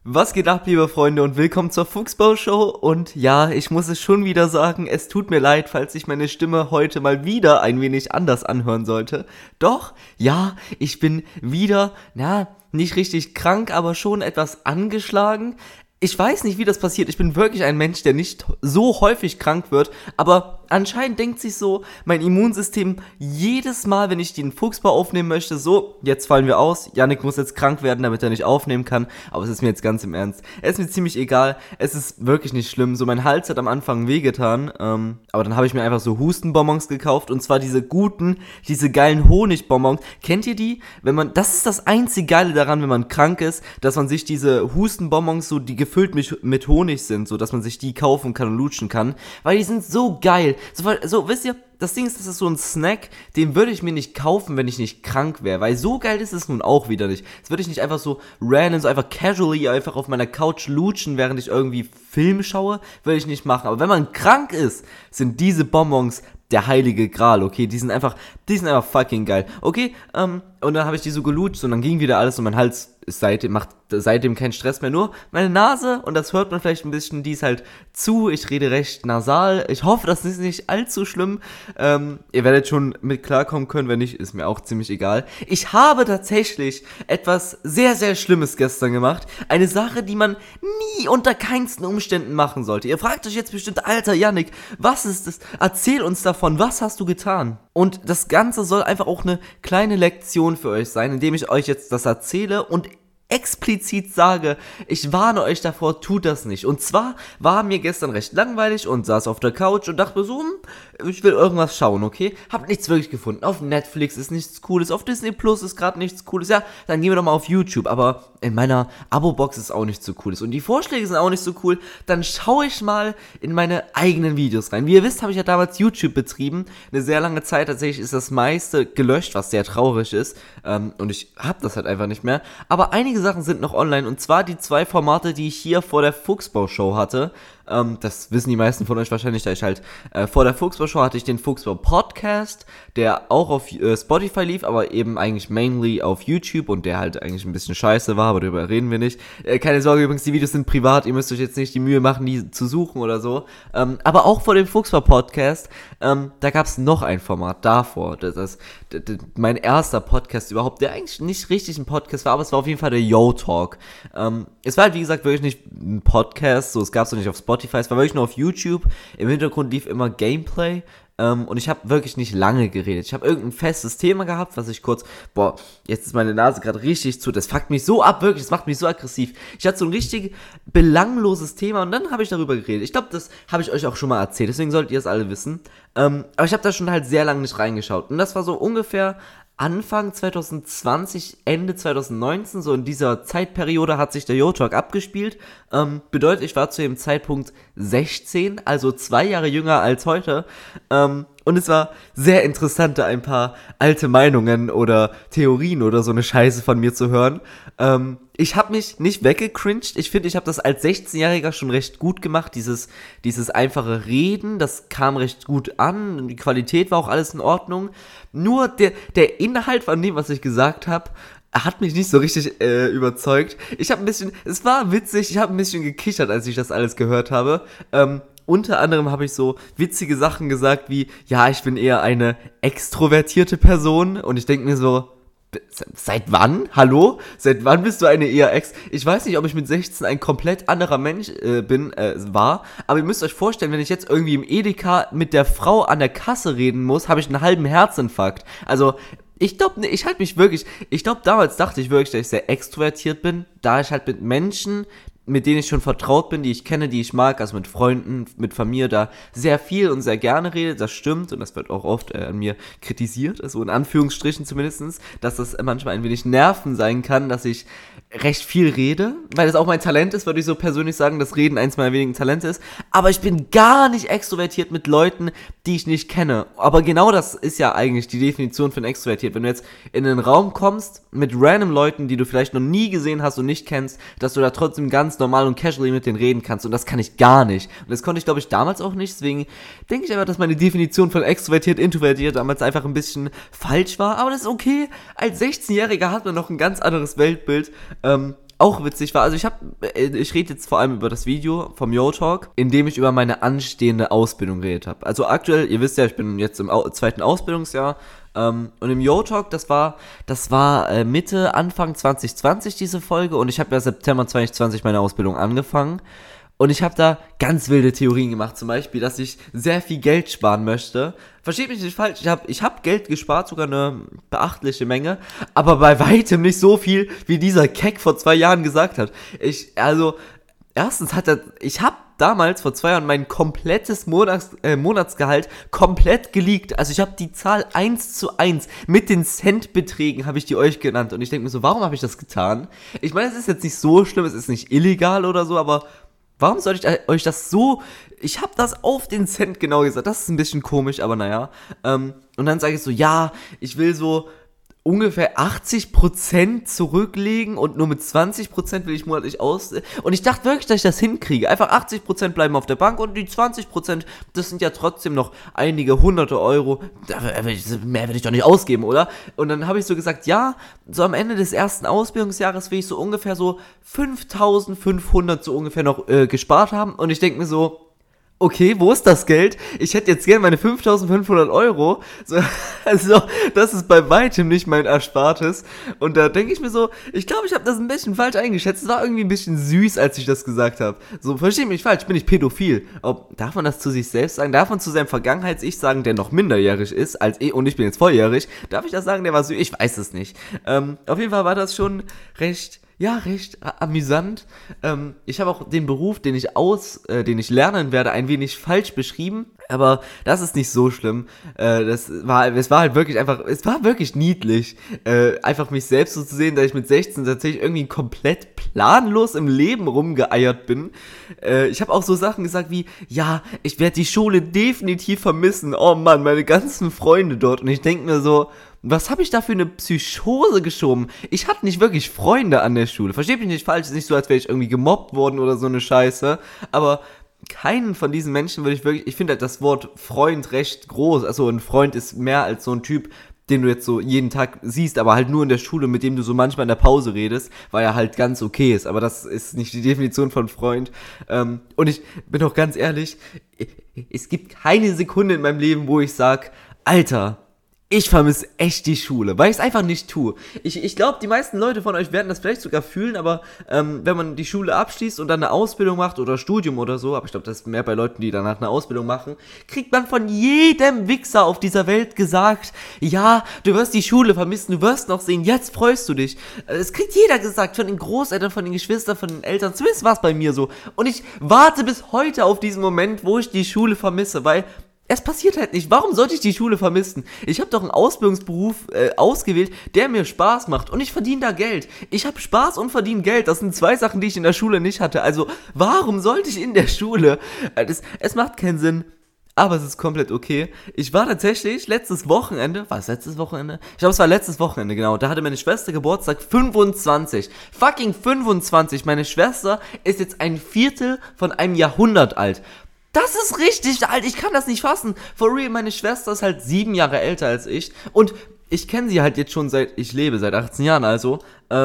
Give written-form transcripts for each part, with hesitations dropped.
Was geht ab, liebe Freunde, und willkommen zur Fuchsbau-Show. Und ja, ich muss es schon wieder sagen, es tut mir leid, falls sich meine Stimme heute mal wieder ein wenig anders anhören sollte. Doch, ja, ich bin wieder, nicht richtig krank, aber schon etwas angeschlagen. Ich weiß nicht, wie das passiert. Ich bin wirklich ein Mensch, der nicht so häufig krank wird, aber anscheinend denkt sich so mein Immunsystem jedes Mal, wenn ich den Fuchsbau aufnehmen möchte, so, jetzt fallen wir aus, Yannick muss jetzt krank werden, damit er nicht aufnehmen kann, aber es ist mir jetzt ganz im Ernst. Es ist mir ziemlich egal, es ist wirklich nicht schlimm, so mein Hals hat am Anfang wehgetan, aber dann habe ich mir einfach so Hustenbonbons gekauft, und zwar diese geilen Honigbonbons. Kennt ihr die? Das ist das einzige Geile daran, wenn man krank ist, dass man sich diese Hustenbonbons, so die gefüllt mit Honig sind, so dass man sich die kaufen kann und lutschen kann, weil die sind so geil. So, wisst ihr, das Ding ist, das ist so ein Snack, den würde ich mir nicht kaufen, wenn ich nicht krank wäre, weil so geil ist es nun auch wieder nicht. Das würde ich nicht einfach so random, so einfach casually einfach auf meiner Couch lutschen, während ich irgendwie Film schaue, würde ich nicht machen. Aber wenn man krank ist, sind diese Bonbons der heilige Gral, okay? Die sind einfach fucking geil. Okay, und dann habe ich die so gelutscht und dann ging wieder alles und mein Hals macht seitdem keinen Stress mehr, nur meine Nase, und das hört man vielleicht ein bisschen, die ist halt zu, ich rede recht nasal, ich hoffe, das ist nicht allzu schlimm, ihr werdet schon mit klarkommen können, wenn nicht, ist mir auch ziemlich egal. Ich habe tatsächlich etwas sehr, sehr Schlimmes gestern gemacht, eine Sache, die man nie unter keinsten Umständen machen sollte. Ihr fragt euch jetzt bestimmt, Alter Yannick, was ist das? Erzähl uns davon, was hast du getan? Und das Ganze soll einfach auch eine kleine Lektion für euch sein, indem ich euch jetzt das erzähle und explizit sage, ich warne euch davor, tut das nicht. Und zwar war mir gestern recht langweilig und saß auf der Couch und dachte mir so, ich will irgendwas schauen, okay? Hab nichts wirklich gefunden. Auf Netflix ist nichts Cooles, auf Disney Plus ist gerade nichts Cooles. Ja, dann gehen wir doch mal auf YouTube. Aber in meiner Abo-Box ist auch nichts so Cooles. Und die Vorschläge sind auch nicht so cool. Dann schaue ich mal in meine eigenen Videos rein. Wie ihr wisst, habe ich ja damals YouTube betrieben. Eine sehr lange Zeit. Tatsächlich ist das meiste gelöscht, was sehr traurig ist. Und ich habe das halt einfach nicht mehr. Aber einige Sachen sind noch online, und zwar die 2 Formate, die ich hier vor der Fuchsbau-Show hatte. Das wissen die meisten von euch wahrscheinlich, da ich halt vor der Fuchsbau-Show hatte ich den Fuchsbau-Podcast, der auch auf Spotify lief, aber eben eigentlich mainly auf YouTube, und der halt eigentlich ein bisschen scheiße war, aber darüber reden wir nicht. Keine Sorge übrigens, die Videos sind privat, ihr müsst euch jetzt nicht die Mühe machen, die zu suchen oder so. Aber auch vor dem Fuchsbau-Podcast, da gab es noch ein Format davor. Das ist mein erster Podcast überhaupt, der eigentlich nicht richtig ein Podcast war, aber es war auf jeden Fall der Yo-Talk. Es war halt, wie gesagt, wirklich nicht ein Podcast, so, es gab es noch nicht auf Spotify, es war wirklich nur auf YouTube. Im Hintergrund lief immer Gameplay. Und ich habe wirklich nicht lange geredet. Ich habe irgendein festes Thema gehabt, was ich kurz, jetzt ist meine Nase gerade richtig zu, das fuckt mich so ab, wirklich, das macht mich so aggressiv. Ich hatte so ein richtig belangloses Thema und dann habe ich darüber geredet. Ich glaube, das habe ich euch auch schon mal erzählt, deswegen solltet ihr es alle wissen. Aber ich habe da schon halt sehr lange nicht reingeschaut. Und das war so ungefähr Anfang 2020, Ende 2019, so in dieser Zeitperiode hat sich der Yo-Talk abgespielt. Bedeutet, ich war zu dem Zeitpunkt 16, also 2 Jahre jünger als heute. Und es war sehr interessant, da ein paar alte Meinungen oder Theorien oder so eine Scheiße von mir zu hören. Ich habe mich nicht weggecringed. Ich finde, ich habe das als 16-Jähriger schon recht gut gemacht. Dieses einfache Reden, das kam recht gut an. Die Qualität war auch alles in Ordnung. Nur der Inhalt von dem, was ich gesagt habe, hat mich nicht so richtig überzeugt. Es war witzig, ich habe ein bisschen gekichert, als ich das alles gehört habe. Unter anderem habe ich so witzige Sachen gesagt wie, ja, ich bin eher eine extrovertierte Person, und ich denke mir so, seit wann? Hallo? Seit wann bist du eine eher Ich weiß nicht, ob ich mit 16 ein komplett anderer Mensch war, aber ihr müsst euch vorstellen, wenn ich jetzt irgendwie im Edeka mit der Frau an der Kasse reden muss, habe ich einen halben Herzinfarkt. Also, ich glaube, damals dachte ich wirklich, dass ich sehr extrovertiert bin, da ich halt mit Menschen, mit denen ich schon vertraut bin, die ich kenne, die ich mag, also mit Freunden, mit Familie, da sehr viel und sehr gerne rede, das stimmt, und das wird auch oft an mir kritisiert, also in Anführungsstrichen zumindest, dass das manchmal ein wenig Nerven sein kann, dass ich recht viel rede, weil das auch mein Talent ist, würde ich so persönlich sagen, dass Reden eins meiner wenigen Talente ist, aber ich bin gar nicht extrovertiert mit Leuten, die ich nicht kenne, aber genau das ist ja eigentlich die Definition von extrovertiert, wenn du jetzt in einen Raum kommst mit random Leuten, die du vielleicht noch nie gesehen hast und nicht kennst, dass du da trotzdem ganz normal und casually mit denen reden kannst, und das kann ich gar nicht, und das konnte ich, glaube ich, damals auch nicht, deswegen denke ich einfach, dass meine Definition von extrovertiert, introvertiert damals einfach ein bisschen falsch war, aber das ist okay, als 16-Jähriger hat man noch ein ganz anderes Weltbild. auch witzig war, also ich rede jetzt vor allem über das Video vom Yo Talk, in dem ich über meine anstehende Ausbildung geredet habe. Also aktuell, ihr wisst ja, ich bin jetzt im zweiten Ausbildungsjahr, und im Yo Talk, das war Mitte, Anfang 2020 diese Folge, und ich habe ja September 2020 meine Ausbildung angefangen. Und ich habe da ganz wilde Theorien gemacht, zum Beispiel, dass ich sehr viel Geld sparen möchte. Versteht mich nicht falsch, ich hab Geld gespart, sogar eine beachtliche Menge, aber bei weitem nicht so viel, wie dieser Keck vor 2 Jahren gesagt hat. Erstens ich habe damals vor 2 Jahren mein komplettes Monatsgehalt komplett geleakt. Also ich habe die Zahl 1:1 mit den Centbeträgen habe ich die euch genannt. Und ich denke mir so, warum habe ich das getan? Ich meine, es ist jetzt nicht so schlimm, es ist nicht illegal oder so, aber warum soll ich euch das so... Ich habe das auf den Cent genau gesagt. Das ist ein bisschen komisch, aber naja. Und dann sage ich so, ja, ich will so ungefähr 80% zurücklegen und nur mit 20% will ich monatlich aus... Und ich dachte wirklich, dass ich das hinkriege. Einfach 80% bleiben auf der Bank und die 20%, das sind ja trotzdem noch einige hunderte Euro. Mehr will ich doch nicht ausgeben, oder? Und dann habe ich so gesagt, ja, so am Ende des ersten Ausbildungsjahres will ich so ungefähr so 5.500 so ungefähr noch gespart haben. Und ich denke mir so... Okay, wo ist das Geld? Ich hätte jetzt gerne meine 5.500 Euro. So, also, das ist bei weitem nicht mein Erspartes. Und da denke ich mir so, ich glaube, ich habe das ein bisschen falsch eingeschätzt. Es war irgendwie ein bisschen süß, als ich das gesagt habe. So, versteht mich falsch, bin ich pädophil. Darf man das zu sich selbst sagen? Darf man zu seinem Vergangenheits-Ich sagen, der noch minderjährig ist als ich, und ich bin jetzt volljährig? Darf ich das sagen, der war süß? Ich weiß es nicht. Auf jeden Fall war das schon recht amüsant. Ich habe auch den Beruf, den ich lernen werde, ein wenig falsch beschrieben, aber das ist nicht so schlimm. Es war wirklich niedlich, einfach mich selbst so zu sehen, dass ich mit 16 tatsächlich irgendwie komplett planlos im Leben rumgeeiert bin. Ich habe auch so Sachen gesagt wie, ja, ich werde die Schule definitiv vermissen. Oh Mann, meine ganzen Freunde dort. Und ich denke mir so, was habe ich da für eine Psychose geschoben? Ich hatte nicht wirklich Freunde an der Schule. Versteht mich nicht falsch, es ist nicht so, als wäre ich irgendwie gemobbt worden oder so eine Scheiße. Aber keinen von diesen Menschen würde ich wirklich... Ich finde halt das Wort Freund recht groß. Also ein Freund ist mehr als so ein Typ, den du jetzt so jeden Tag siehst, aber halt nur in der Schule, mit dem du so manchmal in der Pause redest, weil er halt ganz okay ist. Aber das ist nicht die Definition von Freund. Und ich bin auch ganz ehrlich, es gibt keine Sekunde in meinem Leben, wo ich sage, Alter, ich vermisse echt die Schule, weil ich es einfach nicht tue. Ich glaube, die meisten Leute von euch werden das vielleicht sogar fühlen, aber wenn man die Schule abschließt und dann eine Ausbildung macht oder Studium oder so, aber ich glaube, das ist mehr bei Leuten, die danach eine Ausbildung machen, kriegt man von jedem Wichser auf dieser Welt gesagt, ja, du wirst die Schule vermissen, du wirst noch sehen, jetzt freust du dich. Es kriegt jeder gesagt, von den Großeltern, von den Geschwistern, von den Eltern, zumindest war es bei mir so. Und ich warte bis heute auf diesen Moment, wo ich die Schule vermisse, weil... Es passiert halt nicht. Warum sollte ich die Schule vermissen? Ich habe doch einen Ausbildungsberuf ausgewählt, der mir Spaß macht. Und ich verdiene da Geld. Ich habe Spaß und verdiene Geld. Das sind 2 Sachen, die ich in der Schule nicht hatte. Also, warum sollte ich in der Schule? Es macht keinen Sinn. Aber es ist komplett okay. Ich war tatsächlich letztes Wochenende... War es letztes Wochenende? Ich glaube, es war letztes Wochenende, genau. Da hatte meine Schwester Geburtstag, 25. Fucking 25. Meine Schwester ist jetzt ein Viertel von einem Jahrhundert alt. Das ist richtig alt, ich kann das nicht fassen. For real, meine Schwester ist halt 7 Jahre älter als ich. Und ich kenne sie halt jetzt schon ich lebe seit 18 Jahren also.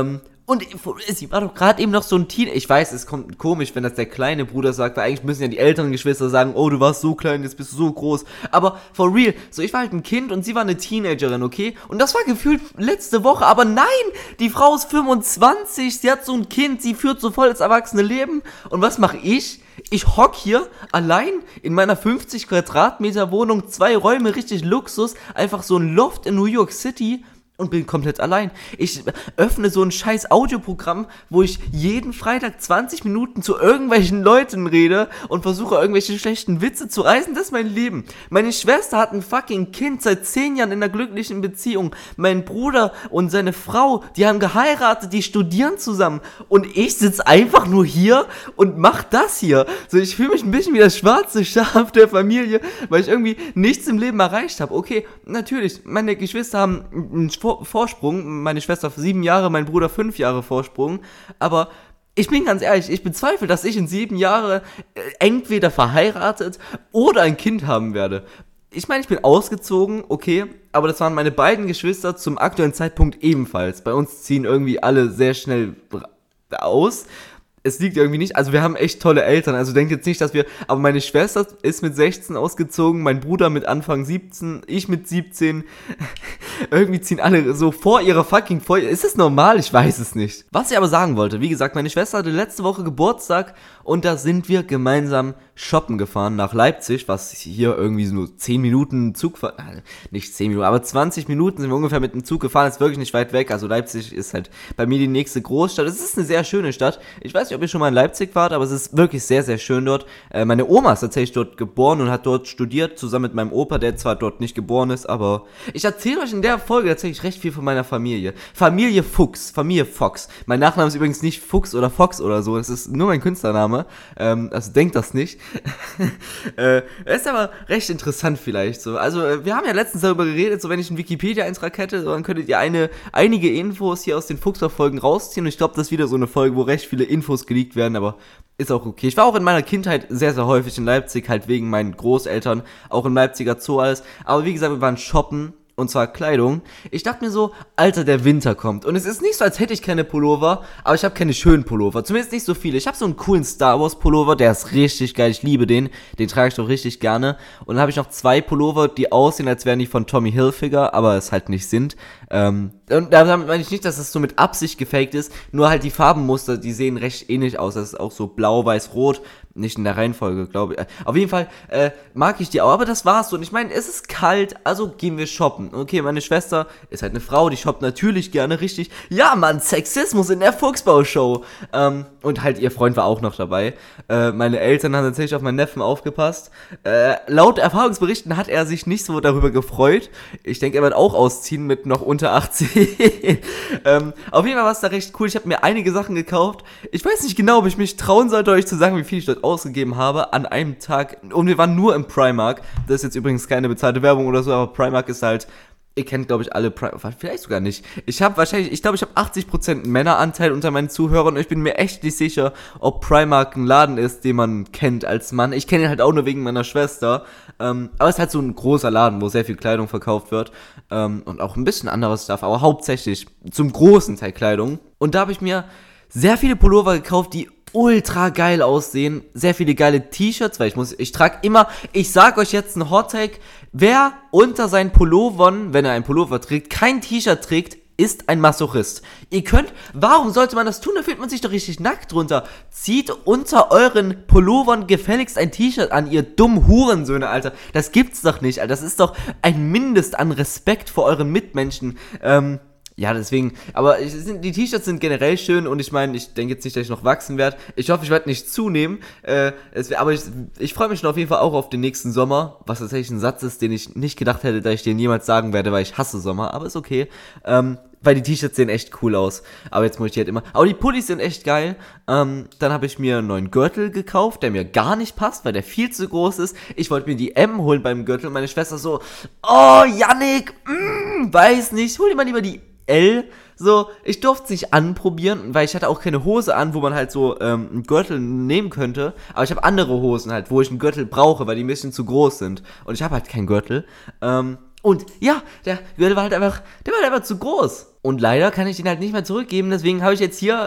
Und sie war doch gerade eben noch so ein Teenager. Ich weiß, es kommt komisch, wenn das der kleine Bruder sagt, weil eigentlich müssen ja die älteren Geschwister sagen, oh, du warst so klein, jetzt bist du so groß. Aber for real, so ich war halt ein Kind und sie war eine Teenagerin, okay? Und das war gefühlt letzte Woche, aber nein, die Frau ist 25, sie hat so ein Kind, sie führt so voll das erwachsene Leben. Und was mache ich? Ich hock hier allein in meiner 50 Quadratmeter Wohnung, 2 Räume, richtig Luxus, einfach so ein Loft in New York City und bin komplett allein. Ich öffne so ein scheiß Audioprogramm, wo ich jeden Freitag 20 Minuten zu irgendwelchen Leuten rede und versuche irgendwelche schlechten Witze zu reißen. Das ist mein Leben. Meine Schwester hat ein fucking Kind seit 10 Jahren in einer glücklichen Beziehung. Mein Bruder und seine Frau, die haben geheiratet, die studieren zusammen. Und ich sitze einfach nur hier und mach das hier. So, ich fühle mich ein bisschen wie das schwarze Schaf der Familie, weil ich irgendwie nichts im Leben erreicht habe. Okay, natürlich, meine Geschwister haben einen Vorsprung, meine Schwester 7 Jahre, mein Bruder 5 Jahre Vorsprung, aber ich bin ganz ehrlich, ich bezweifle, dass ich in 7 Jahren entweder verheiratet oder ein Kind haben werde. Ich meine, ich bin ausgezogen, okay, aber das waren meine beiden Geschwister zum aktuellen Zeitpunkt ebenfalls. Bei uns ziehen irgendwie alle sehr schnell aus. Es liegt irgendwie nicht, also wir haben echt tolle Eltern, also denkt jetzt nicht, dass wir, aber meine Schwester ist mit 16 ausgezogen, mein Bruder mit Anfang 17, ich mit 17, irgendwie ziehen alle so vor ihrer fucking Feuer, ist es normal? Ich weiß es nicht. Was ich aber sagen wollte, wie gesagt, meine Schwester hatte letzte Woche Geburtstag und da sind wir gemeinsam shoppen gefahren nach Leipzig, was hier irgendwie so 10 Minuten Zug, nicht 10 Minuten, aber 20 Minuten sind wir ungefähr mit dem Zug gefahren, ist wirklich nicht weit weg, also Leipzig ist halt bei mir die nächste Großstadt, es ist eine sehr schöne Stadt, ich weiß nicht, ob ihr schon mal in Leipzig wart, aber es ist wirklich sehr, sehr schön dort. Meine Oma ist tatsächlich dort geboren und hat dort studiert, zusammen mit meinem Opa, der zwar dort nicht geboren ist, aber ich erzähle euch in der Folge tatsächlich recht viel von meiner Familie. Familie Fox. Mein Nachname ist übrigens nicht Fuchs oder Fox oder so, es ist nur mein Künstlername, also denkt das nicht. Ist aber recht interessant vielleicht so. Also wir haben ja letztens darüber geredet, so wenn ich einen Wikipedia-Eintrag hätte, so, dann könntet ihr einige Infos hier aus den Fuchsbau-Folgen rausziehen und ich glaube, das ist wieder so eine Folge, wo recht viele Infos geleakt werden, aber ist auch okay. Ich war auch in meiner Kindheit sehr, sehr häufig in Leipzig, halt wegen meinen Großeltern, auch im Leipziger Zoo alles, aber wie gesagt, wir waren shoppen. Und zwar Kleidung. Ich dachte mir so, Alter, der Winter kommt. Und es ist nicht so, als hätte ich keine Pullover, aber ich habe keine schönen Pullover. Zumindest nicht so viele. Ich habe so einen coolen Star Wars Pullover, der ist richtig geil. Ich liebe den. Den trage ich doch richtig gerne. Und dann habe ich noch 2 Pullover, die aussehen, als wären die von Tommy Hilfiger, aber es halt nicht sind. Und damit meine ich nicht, dass es so mit Absicht gefaked ist, nur halt die Farbenmuster, die sehen recht ähnlich aus. Das ist auch so blau, weiß, rot. Nicht in der Reihenfolge, glaube ich. Auf jeden Fall mag ich die auch, aber das war's so. Und ich meine, es ist kalt, also gehen wir shoppen. Okay, meine Schwester ist halt eine Frau, die shoppt natürlich gerne richtig. Ja, Mann, Sexismus in der Fuchsbau-Show. Und halt ihr Freund war auch noch dabei. Meine Eltern haben tatsächlich auf meinen Neffen aufgepasst. Laut Erfahrungsberichten hat er sich nicht so darüber gefreut. Ich denke, er wird auch ausziehen mit noch unter 18. Auf jeden Fall war es da recht cool. Ich habe mir einige Sachen gekauft. Ich weiß nicht genau, ob ich mich trauen sollte, euch zu sagen, wie viel ich dort ausgegeben habe an einem Tag. Und wir waren nur im Primark. Das ist jetzt übrigens keine bezahlte Werbung oder so, aber Primark ist halt, ihr kennt, glaube ich, alle Primark, vielleicht sogar nicht. Ich glaube, ich habe 80% Männeranteil unter meinen Zuhörern und ich bin mir echt nicht sicher, ob Primark ein Laden ist, den man kennt als Mann. Ich kenne ihn halt auch nur wegen meiner Schwester. Aber es ist halt so ein großer Laden, wo sehr viel Kleidung verkauft wird. Und auch ein bisschen anderes Stuff, aber hauptsächlich zum großen Teil Kleidung. Und da habe ich mir sehr viele Pullover gekauft, die ultra geil aussehen, sehr viele geile T-Shirts, weil ich trage immer, ich sag euch jetzt einen Hot-Take, wer unter seinen Pullovern, wenn er einen Pullover trägt, kein T-Shirt trägt, ist ein Masochist. Warum sollte man das tun? Da fühlt man sich doch richtig nackt drunter. Zieht unter euren Pullovern gefälligst ein T-Shirt an, ihr dummen Hurensöhne, Alter. Das gibt's doch nicht, Alter. Das ist doch ein Mindest an Respekt vor euren Mitmenschen. Ja, deswegen, aber die T-Shirts sind generell schön und ich meine, ich denke jetzt nicht, dass ich noch wachsen werde. Ich hoffe, ich werde nicht zunehmen, aber ich freue mich schon auf jeden Fall auch auf den nächsten Sommer, was tatsächlich ein Satz ist, den ich nicht gedacht hätte, dass ich den jemals sagen werde, weil ich hasse Sommer, aber ist okay. Weil die T-Shirts sehen echt cool aus, aber jetzt muss ich die halt immer, aber die Pullis sind echt geil. Dann habe ich mir einen neuen Gürtel gekauft, der mir gar nicht passt, weil der viel zu groß ist. Ich wollte mir die M holen beim Gürtel und meine Schwester so, oh, Yannick, weiß nicht, hol dir mal lieber die L, so, ich durfte es nicht anprobieren, weil ich hatte auch keine Hose an, wo man halt so einen Gürtel nehmen könnte, aber ich habe andere Hosen halt, wo ich einen Gürtel brauche, weil die ein bisschen zu groß sind und ich habe halt keinen Gürtel, und ja, der Gürtel war halt einfach zu groß. Und leider kann ich den halt nicht mehr zurückgeben, deswegen habe ich jetzt hier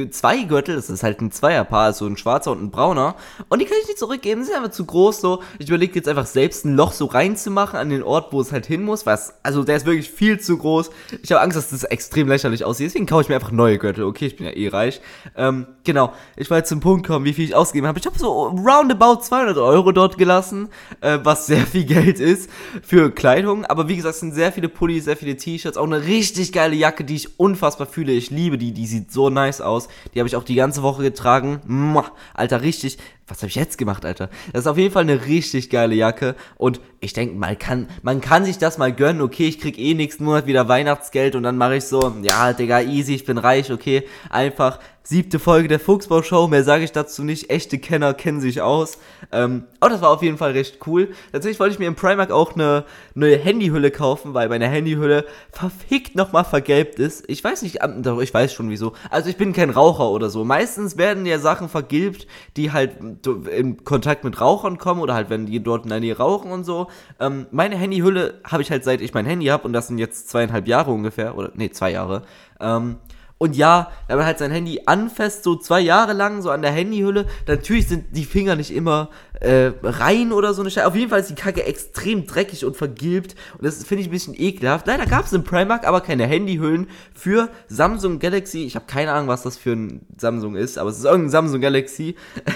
2 Gürtel, das ist halt ein Zweierpaar, also ein schwarzer und ein brauner. Und die kann ich nicht zurückgeben, die sind einfach zu groß so. Ich überlege jetzt einfach selbst ein Loch so reinzumachen an den Ort, wo es halt hin muss, also der ist wirklich viel zu groß. Ich habe Angst, dass das extrem lächerlich aussieht, deswegen kaufe ich mir einfach neue Gürtel. Okay, ich bin ja eh reich. Genau, ich wollte jetzt zum Punkt kommen, wie viel ich ausgegeben habe. Ich habe so roundabout 200 € dort gelassen, was sehr viel Geld ist für Kleidung. Aber wie gesagt, es sind sehr viele Pullis, sehr viele T-Shirts, auch eine richtig geile Jacke, die ich unfassbar fühle. Ich liebe die sieht so nice aus. Die habe ich auch die ganze Woche getragen. Alter, richtig. Was habe ich jetzt gemacht, Alter? Das ist auf jeden Fall eine richtig geile Jacke. Und ich denke, man kann sich das mal gönnen. Okay, ich krieg eh nächsten Monat wieder Weihnachtsgeld und dann mache ich so, ja, Digga, easy, ich bin reich, okay. Einfach 7. Folge der Fuchsbau-Show, mehr sage ich dazu nicht. Echte Kenner kennen sich aus. Aber das war auf jeden Fall recht cool. Tatsächlich wollte ich mir im Primark auch eine neue Handyhülle kaufen, weil meine Handyhülle verfickt nochmal vergelbt ist. Ich weiß nicht, doch, ich weiß schon wieso. Also ich bin kein Raucher oder so. Meistens werden ja Sachen vergilbt, die halt in Kontakt mit Rauchern kommen oder halt, wenn die dort in der Nähe rauchen und so. Meine Handyhülle habe ich halt seit ich mein Handy habe und das sind jetzt 2,5 Jahre ungefähr, oder 2 Jahre. Und ja, wenn man halt sein Handy anfasst, so 2 Jahre lang, so an der Handyhülle, natürlich sind die Finger nicht immer rein oder so eine Scheiße. Auf jeden Fall ist die Kacke extrem dreckig und vergilbt. Und das finde ich ein bisschen ekelhaft. Leider gab es im Primark aber keine Handyhüllen für Samsung Galaxy. Ich habe keine Ahnung, was das für ein Samsung ist, aber es ist irgendein Samsung Galaxy.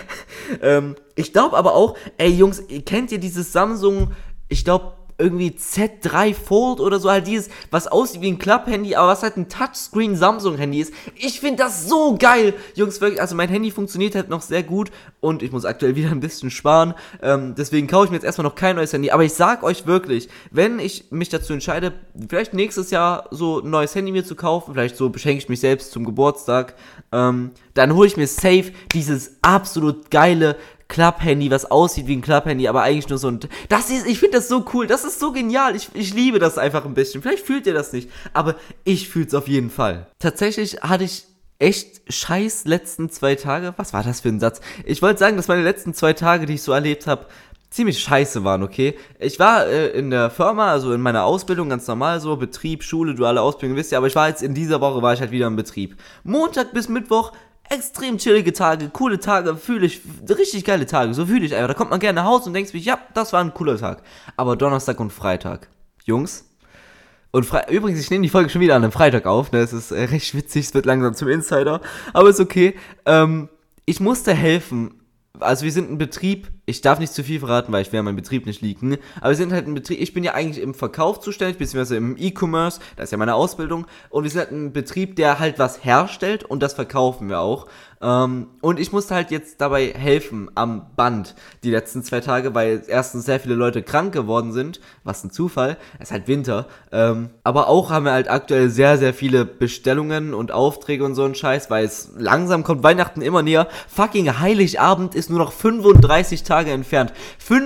Ich glaube aber auch, ey Jungs, kennt ihr dieses Samsung, ich glaube, irgendwie Z3 Fold oder so, halt dieses, was aussieht wie ein Klapp-Handy, aber was halt ein Touchscreen-Samsung-Handy ist. Ich finde das so geil, Jungs, wirklich, also mein Handy funktioniert halt noch sehr gut und ich muss aktuell wieder ein bisschen sparen, deswegen kaufe ich mir jetzt erstmal noch kein neues Handy, aber ich sag euch wirklich, wenn ich mich dazu entscheide, vielleicht nächstes Jahr so ein neues Handy mir zu kaufen, vielleicht so beschenke ich mich selbst zum Geburtstag, dann hole ich mir safe dieses absolut geile Club-Handy, was aussieht wie ein Club-Handy, aber eigentlich nur so ein... ich finde das so cool, das ist so genial, ich liebe das einfach ein bisschen. Vielleicht fühlt ihr das nicht, aber ich fühle es auf jeden Fall. Tatsächlich hatte ich echt scheiß letzten 2 Tage. Was war das für ein Satz? Ich wollte sagen, dass meine letzten 2 Tage, die ich so erlebt habe, ziemlich scheiße waren, okay? Ich war in der Firma, also in meiner Ausbildung, ganz normal so, Betrieb, Schule, duale Ausbildung, wisst ihr, aber ich war jetzt in dieser Woche, war ich halt wieder im Betrieb. Montag bis Mittwoch, extrem chillige Tage, coole Tage, richtig geile Tage, so fühle ich einfach. Da kommt man gerne nach Hause und denkt sich, ja, das war ein cooler Tag. Aber Donnerstag und Freitag, Jungs, und übrigens, ich nehme die Folge schon wieder an einem Freitag auf, ne, es ist recht witzig, es wird langsam zum Insider, aber ist okay. Ich musste helfen, also wir sind ein Betrieb, ich darf nicht zu viel verraten, weil ich werde meinen Betrieb nicht leaken, aber wir sind halt ein Betrieb, ich bin ja eigentlich im Verkauf zuständig, beziehungsweise im E-Commerce, das ist ja meine Ausbildung, und wir sind halt ein Betrieb, der halt was herstellt und das verkaufen wir auch. Und ich musste halt jetzt dabei helfen am Band die letzten 2 Tage, weil erstens sehr viele Leute krank geworden sind, was ein Zufall, es ist halt Winter, aber auch haben wir halt aktuell sehr, sehr viele Bestellungen und Aufträge und so ein Scheiß, weil es langsam kommt, Weihnachten immer näher, fucking Heiligabend ist nur noch 35 Tage entfernt,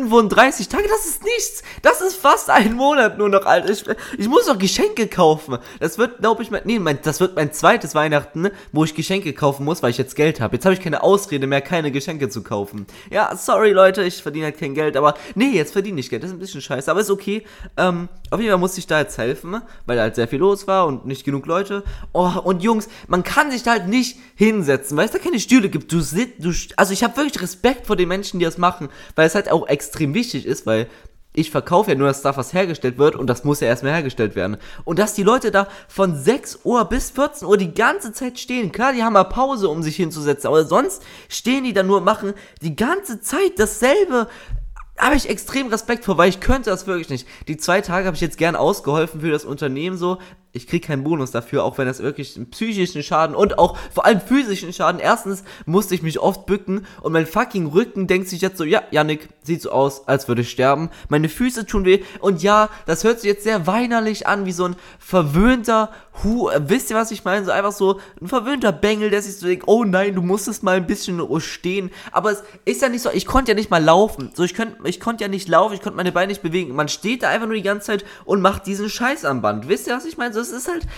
35 Tage, das ist nichts, das ist fast ein Monat nur noch, Alter, ich muss noch Geschenke kaufen, das wird, glaube ich, das wird mein zweites Weihnachten, wo ich Geschenke kaufen muss, weil ich jetzt Geld habe. Jetzt habe ich keine Ausrede mehr, keine Geschenke zu kaufen. Ja, sorry Leute, ich verdiene halt kein Geld, aber nee, jetzt verdiene ich Geld, das ist ein bisschen scheiße, aber ist okay. Auf jeden Fall musste ich da jetzt helfen, weil da halt sehr viel los war und nicht genug Leute. Oh, und Jungs, man kann sich da halt nicht hinsetzen, weil es da keine Stühle gibt. Also ich habe wirklich Respekt vor den Menschen, die das machen, weil es halt auch extrem wichtig ist, weil ich verkaufe ja nur das Stuff, was hergestellt wird und das muss ja erstmal hergestellt werden. Und dass die Leute da von 6 Uhr bis 14 Uhr die ganze Zeit stehen, klar, die haben mal Pause, um sich hinzusetzen, aber sonst stehen die da nur, machen die ganze Zeit dasselbe. Habe ich extrem Respekt vor, weil ich könnte das wirklich nicht. Die 2 Tage habe ich jetzt gern ausgeholfen für das Unternehmen so. Ich kriege keinen Bonus dafür, auch wenn das wirklich einen psychischen Schaden und auch vor allem physischen Schaden. Erstens musste ich mich oft bücken und mein fucking Rücken denkt sich jetzt so, ja, Yannick, sieht so aus, als würde ich sterben. Meine Füße tun weh und ja, das hört sich jetzt sehr weinerlich an, wie so ein verwöhnter wisst ihr, was ich meine? So einfach so ein verwöhnter Bengel, der sich so denkt, oh nein, du musstest mal ein bisschen stehen. Aber es ist ja nicht so, ich konnte ja nicht mal laufen. So, ich konnte ja nicht laufen, ich konnte meine Beine nicht bewegen. Man steht da einfach nur die ganze Zeit und macht diesen Scheiß am Band. Wisst ihr, was ich meine? So, es ist halt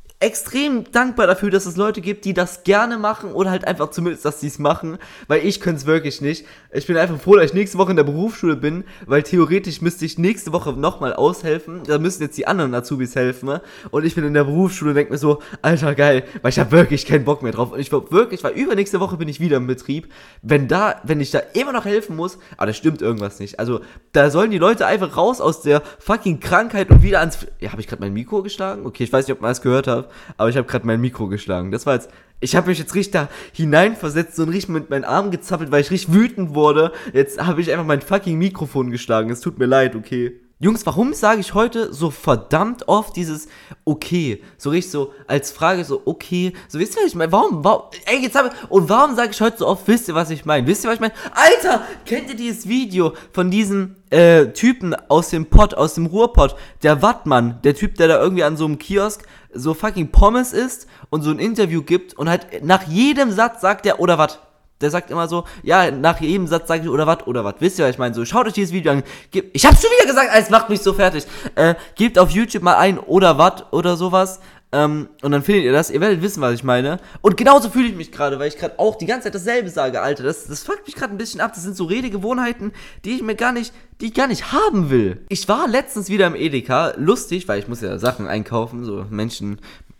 extrem dankbar dafür, dass es Leute gibt, die das gerne machen oder halt einfach zumindest, dass sie es machen, weil ich könnte es wirklich nicht. Ich bin einfach froh, dass ich nächste Woche in der Berufsschule bin, weil theoretisch müsste ich nächste Woche nochmal aushelfen, da müssen jetzt die anderen Azubis helfen und ich bin in der Berufsschule und denke mir so, Alter, geil, weil ich habe wirklich keinen Bock mehr drauf und ich war wirklich, weil übernächste Woche bin ich wieder im Betrieb, wenn ich da immer noch helfen muss, aber da stimmt irgendwas nicht, also da sollen die Leute einfach raus aus der fucking Krankheit und wieder ja, habe ich gerade mein Mikro geschlagen? Okay, ich weiß nicht, ob man das gehört hat, aber ich habe gerade mein Mikro geschlagen. Das war jetzt, ich habe mich jetzt richtig da hineinversetzt und richtig mit meinen Armen gezappelt, weil ich richtig wütend wurde. Jetzt habe ich einfach mein fucking Mikrofon geschlagen. Es tut mir leid, okay. Jungs, warum sage ich heute so verdammt oft dieses okay? So richtig so als Frage so okay. So, wisst ihr, was ich meine? Warum, und warum sage ich heute so oft, wisst ihr, was ich meine? Wisst ihr, was ich meine? Alter, kennt ihr dieses Video von diesem Typen aus dem Ruhrpott, der Wattmann, der Typ, der da irgendwie an so einem Kiosk so fucking Pommes isst und so ein Interview gibt und halt nach jedem Satz sagt er, oder was? Der sagt immer so, ja, nach jedem Satz sage ich, oder was? Wisst ihr, was ich meine? So, schaut euch dieses Video an. Ich hab's schon wieder gesagt, es macht mich so fertig. Gebt auf YouTube mal ein, oder was, oder sowas. Und dann findet ihr das. Ihr werdet wissen, was ich meine. Und genauso fühle ich mich gerade, weil ich gerade auch die ganze Zeit dasselbe sage, Alter. Das fuckt mich gerade ein bisschen ab. Das sind so Redegewohnheiten, die ich gar nicht haben will. Ich war letztens wieder im Edeka. Lustig, weil ich muss ja Sachen einkaufen. So, Menschen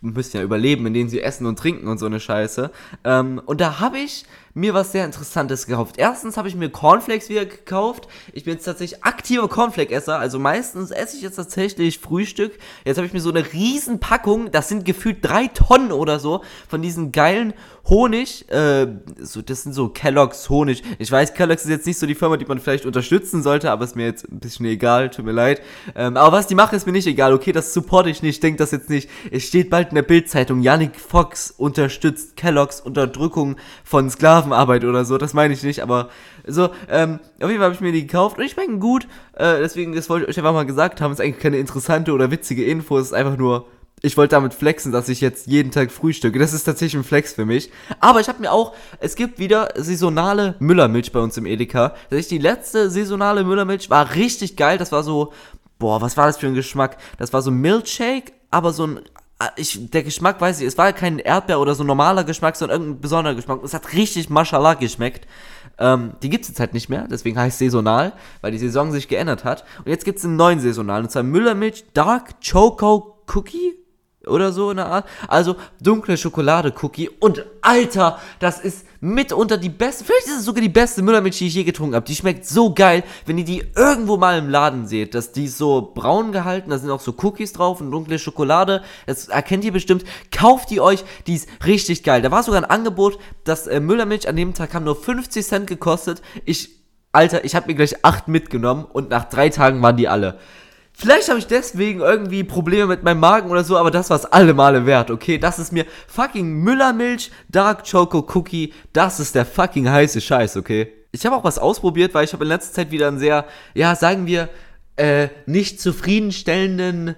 müssen ja überleben, indem sie essen und trinken und so eine Scheiße. Und da habe ich mir was sehr Interessantes gekauft. Erstens habe ich mir Cornflakes wieder gekauft. Ich bin jetzt tatsächlich aktiver Cornflake-Esser. Also meistens esse ich jetzt tatsächlich Frühstück. Jetzt habe ich mir so eine riesen Packung, das sind gefühlt 3 Tonnen oder so, von diesen geilen Honig. Das sind so Kellogg's Honig. Ich weiß, Kellogg's ist jetzt nicht so die Firma, die man vielleicht unterstützen sollte, aber ist mir jetzt ein bisschen egal, tut mir leid. Aber was die machen, ist mir nicht egal. Okay, das supporte ich nicht, denkt das jetzt nicht. Es steht bald in der Bild-Zeitung, Yannick Fox unterstützt Kellogg's Unterdrückung von Sklavenarbeit oder so. Das meine ich nicht, aber so, auf jeden Fall habe ich mir die gekauft und die schmecken gut. Deswegen, das wollte ich euch einfach mal gesagt haben, ist eigentlich keine interessante oder witzige Info, es ist einfach nur, ich wollte damit flexen, dass ich jetzt jeden Tag frühstücke. Das ist tatsächlich ein Flex für mich. Aber ich habe mir auch, es gibt wieder saisonale Müllermilch bei uns im Edeka. Die letzte saisonale Müllermilch war richtig geil. Das war so, was war das für ein Geschmack? Das war so ein Milkshake, aber so ein, der Geschmack, weiß ich, es war kein Erdbeer oder so ein normaler Geschmack, sondern irgendein besonderer Geschmack. Es hat richtig Mashallah geschmeckt. Die gibt's jetzt halt nicht mehr, deswegen heißt saisonal, weil die Saison sich geändert hat. Und jetzt gibt's einen neuen saisonalen, und zwar Müllermilch Dark Choco Cookie oder so in der Art. Also dunkle Schokolade-Cookie. Und Alter, das ist mitunter die beste, vielleicht ist es sogar die beste Müllermilch, die ich je getrunken habe. Die schmeckt so geil, wenn ihr die irgendwo mal im Laden seht, dass die ist so braun gehalten, da sind auch so Cookies drauf und dunkle Schokolade. Das erkennt ihr bestimmt. Kauft die euch, die ist richtig geil. Da war sogar ein Angebot, dass Müllermilch an dem Tag haben nur 50 Cent gekostet. Ich habe mir gleich 8 mitgenommen und nach 3 Tagen waren die alle. Vielleicht habe ich deswegen irgendwie Probleme mit meinem Magen oder so, aber das war's alle Male wert, okay? Das ist mir fucking Müllermilch Dark Choco Cookie, das ist der fucking heiße Scheiß, okay? Ich habe auch was ausprobiert, weil ich habe in letzter Zeit wieder einen sehr, sagen wir, nicht zufriedenstellenden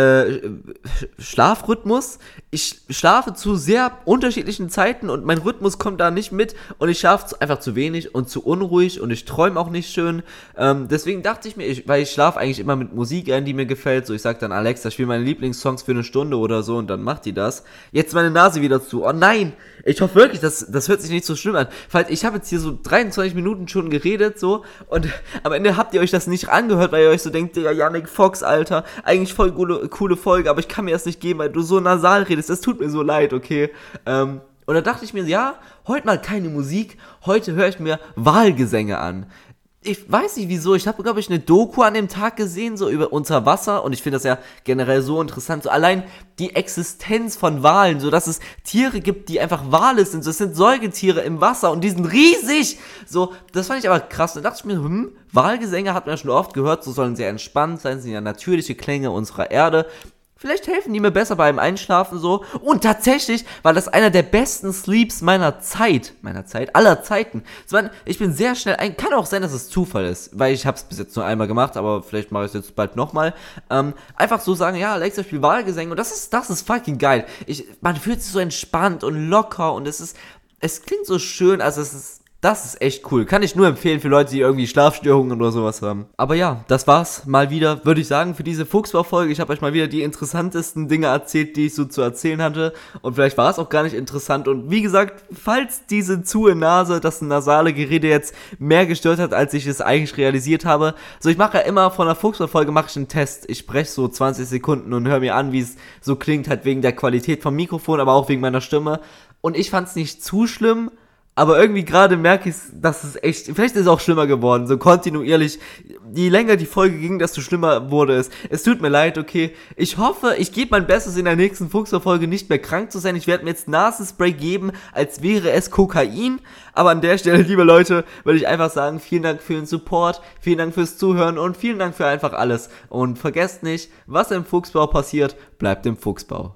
Schlafrhythmus. Ich schlafe zu sehr unterschiedlichen Zeiten und mein Rhythmus kommt da nicht mit und ich schlafe einfach zu wenig und zu unruhig und ich träume auch nicht schön. Deswegen dachte ich mir, weil ich schlafe eigentlich immer mit Musik ein, die mir gefällt. So, ich sag dann, Alexa, spiel meine Lieblingssongs für eine Stunde oder so und dann macht die das. Jetzt meine Nase wieder zu. Oh nein! Ich hoffe wirklich, das hört sich nicht so schlimm an. Weil ich habe jetzt hier so 23 Minuten schon geredet, so, und am Ende habt ihr euch das nicht angehört, weil ihr euch so denkt, Digga, Yannick Fox, Alter, eigentlich voll coole Folge, aber ich kann mir das nicht geben, weil du so nasal redest, das tut mir so leid, okay? Und da dachte ich mir, heute mal keine Musik, heute höre ich mir Walgesänge an. Ich weiß nicht wieso, ich habe, glaube ich, eine Doku an dem Tag gesehen, so über Unterwasser, und ich finde das ja generell so interessant, so allein die Existenz von Walen, so dass es Tiere gibt, die einfach Wale sind, so, das sind Säugetiere im Wasser und die sind riesig, so, das fand ich aber krass, und da dachte ich mir, Walgesänge hat man ja schon oft gehört, so sollen sehr entspannt sein, sind ja natürliche Klänge unserer Erde. Vielleicht helfen die mir besser beim Einschlafen so. Und tatsächlich war das einer der besten Sleeps aller Zeiten. Ich bin sehr schnell kann auch sein, dass es Zufall ist, weil ich habe es bis jetzt nur einmal gemacht, aber vielleicht mache ich es jetzt bald nochmal. Einfach so sagen, Alexa, spiel Wahlgesänge, und das ist fucking geil. Man fühlt sich so entspannt und locker und es klingt so schön, also das ist echt cool. Kann ich nur empfehlen für Leute, die irgendwie Schlafstörungen oder sowas haben. Aber ja, das war's mal wieder, würde ich sagen, für diese Fuchsbau-Folge. Ich habe euch mal wieder die interessantesten Dinge erzählt, die ich so zu erzählen hatte. Und vielleicht war es auch gar nicht interessant. Und wie gesagt, falls diese zuhe Nase, das nasale Gerede jetzt mehr gestört hat, als ich es eigentlich realisiert habe. So, ich mache ja immer von einer Fuchsbau-Folge mache ich einen Test. Ich spreche so 20 Sekunden und höre mir an, wie es so klingt, halt wegen der Qualität vom Mikrofon, aber auch wegen meiner Stimme. Und ich fand es nicht zu schlimm. Aber irgendwie gerade merke ich, dass es echt, vielleicht ist es auch schlimmer geworden, so kontinuierlich. Je länger die Folge ging, desto schlimmer wurde es. Es tut mir leid, okay. Ich hoffe, ich gebe mein Bestes, in der nächsten Fuchsbau-Folge nicht mehr krank zu sein. Ich werde mir jetzt Nasenspray geben, als wäre es Kokain. Aber an der Stelle, liebe Leute, würde ich einfach sagen, vielen Dank für den Support, vielen Dank fürs Zuhören und vielen Dank für einfach alles. Und vergesst nicht, was im Fuchsbau passiert, bleibt im Fuchsbau.